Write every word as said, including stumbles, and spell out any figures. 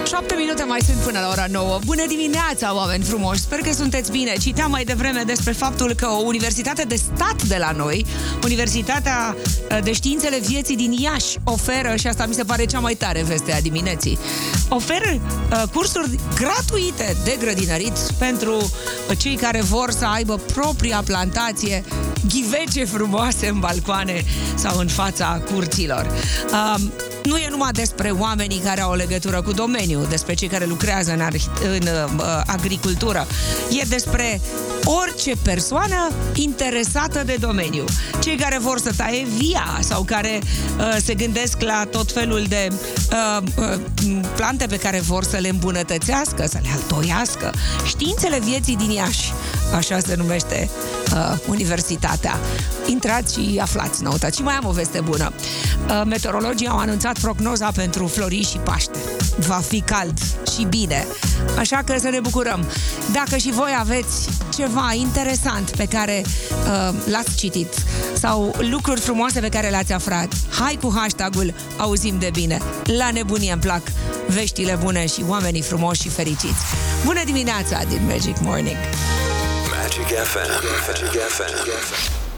șapte minute mai sunt până la ora nouă. Bună dimineața, oameni frumoși! Sper că sunteți bine. Citeam mai devreme despre faptul că o universitate de stat de la noi, Universitatea de Științele Vieții din Iași, oferă, și asta mi se pare cea mai tare veste a dimineții, oferă uh, cursuri gratuite de grădinărit pentru cei care vor să aibă propria plantație, ghivece frumoase în balcoane sau în fața curților. Uh, nu e numai despre oamenii care au o legătură cu domeniul, despre cei care lucrează în, arhi- în uh, agricultură. E despre orice persoană interesată de domeniu. Cei care vor să taie via sau care uh, se gândesc la tot felul de uh, uh, plante pe care vor să le îmbunătățească, să le altoiască. Științele Vieții din Iași, așa se numește uh, universitatea. Intrați și aflați noutați. Și mai am o veste bună. Uh, meteorologii au anunțat prognoza pentru Florii și Paște. Va fi cald și bine. Așa că să ne bucurăm. Dacă și voi aveți ceva interesant pe care uh, l-ați citit sau lucruri frumoase pe care le-ați aflat, hai cu hashtagul Auzim de Bine. La nebunie îmi plac veștile bune și oamenii frumoși și fericiți. Bună dimineața din Magic Morning! Magic F M. Magic F M.